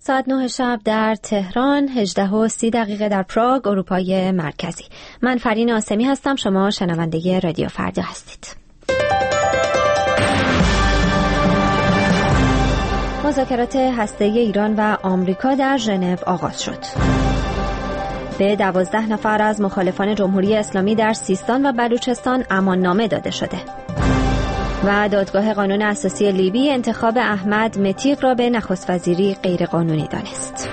ساعت 9 شب در تهران، 18:30 در پراگ، اروپای مرکزی. من فرین آسمی هستم، شما شنونده رادیو فردا هستید. مذاکرات هسته‌ای ایران و آمریکا در ژنو آغاز شد. به 12 نفر از مخالفان جمهوری اسلامی در سیستان و بلوچستان اماننامه داده شده. و دادگاه قانون اساسی لیبی انتخاب احمد متیق را به نخست وزیری غیرقانونی دانست.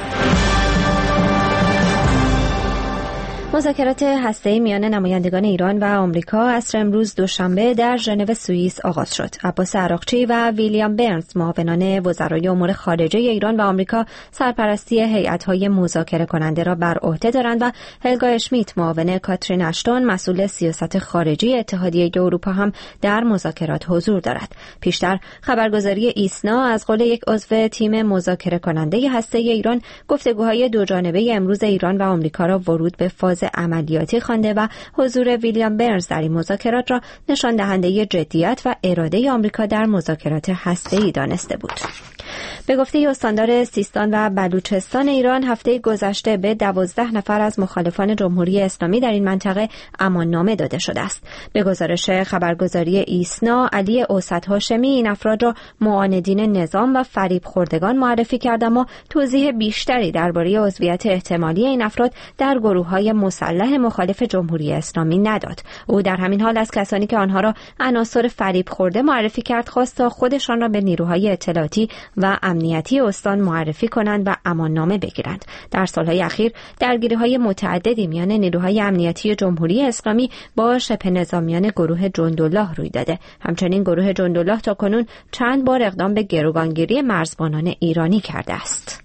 مذاکرات هسته‌ای میان نمایندگان ایران و آمریکا عصر امروز دوشنبه در ژنو سوئیس آغاز شد. عباس عراقچی و ویلیام برنز معاونان وزرای امور خارجه ایران و آمریکا سرپرستی هیئت‌های مذاکره کننده را بر عهده دارند و هلگا اشمیت معاون کاترین اشتون مسئول سیاست خارجی اتحادیه اروپا هم در مذاکرات حضور دارد. پیشتر خبرگزاری ایسنا از قول یک عضو تیم مذاکره کننده هسته‌ای ایران گفتگوهای دوجانبه امروز ایران و آمریکا را ورود به فاز عملیاتی خوانده و حضور ویلیام برنز در این مذاکرات را نشان دهنده جدیت و اراده آمریکا در مذاکرات هسته‌ای دانسته بود. به گفته استاندار سیستان و بلوچستان ایران، هفته گذشته به 12 نفر از مخالفان جمهوری اسلامی در این منطقه اماننامه داده شده است. به گزارش خبرگزاری ایسنا، علی اوسط هاشمی این افراد را معاندین نظام و فریب خوردگان معرفی کرد، اما توضیح بیشتری درباره عضویت احتمالی این افراد در گروه‌های مسلح مخالف جمهوری اسلامی نداد. او در همین حال از کسانی که آنها را عناصر فریب خورده معرفی کرد خواست تا خودشان را به نیروهای اطلاعاتی و امنیتی استان معرفی کنند و اماننامه بگیرند. در سالهای اخیر درگیری‌های متعددی میان نیروهای امنیتی جمهوری اسلامی با شبه نظامیان گروه جندالله روی داده. همچنین گروه جندالله تاکنون چند بار اقدام به گروگانگیری مرزبانان ایرانی کرده است.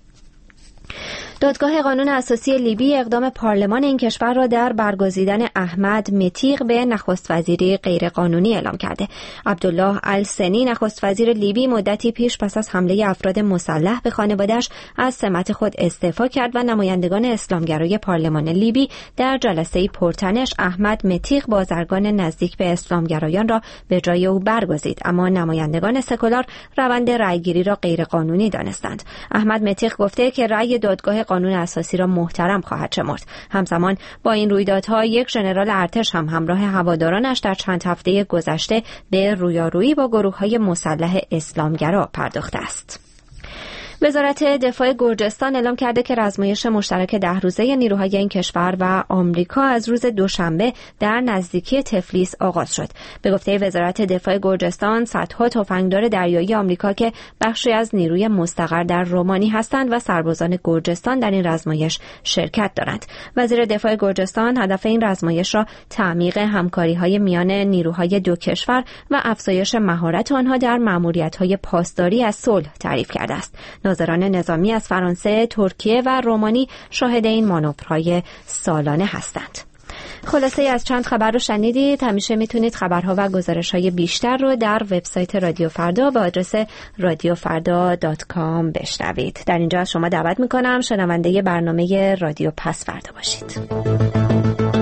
دادگاه قانون اساسی لیبی اقدام پارلمان این کشور را در برگزیدن احمد متیق به نخست وزیری غیرقانونی اعلام کرده. عبدالله السنی نخست وزیر لیبی مدتی پیش پس از حمله افراد مسلح به خانواده‌اش از سمت خود استعفا کرد و نمایندگان اسلامگرای پارلمان لیبی در جلسه پرتنش احمد متیق بازرگان نزدیک به اسلامگرایان را به جای او برگزید، اما نمایندگان سکولار روند رأیگیری را غیرقانونی دانستند. احمد متیق گفته که رأی دادگاه قانون اساسی را محترم خواهد شمرد. همزمان با این رویدادها یک ژنرال ارتش هم همراه هوادارانش در چند هفته گذشته به رویارویی با گروه‌های مسلح اسلامگرا پرداخته است. وزارت دفاع گرجستان اعلام کرده که رزمایش مشترک 10 روزه نیروهای این کشور و آمریکا از روز دوشنبه در نزدیکی تفلیس آغاز شد. به گفته وزارت دفاع گرجستان، صدها تفنگدار دریایی آمریکا که بخشی از نیروی مستقر در رومانی هستند و سربازان گرجستان در این رزمایش شرکت دارند. وزیر دفاع گرجستان هدف این رزمایش را تعمیق همکاری‌های میان نیروهای دو کشور و افزایش مهارت آنها در مأموریت‌های پاسداری از صلح تعریف کرده است. ناظران نظامی از فرانسه، ترکیه و رومانی شاهد این مانورهای سالانه هستند. خلاصه از چند خبر رو شنیدید. همیشه میتونید خبرها و گزارش‌های بیشتر رو در وبسایت رادیو فردا با آدرس radiofarda.com بشنوید. در اینجا از شما دعوت میکنم شنونده برنامه رادیو پس فردا باشید.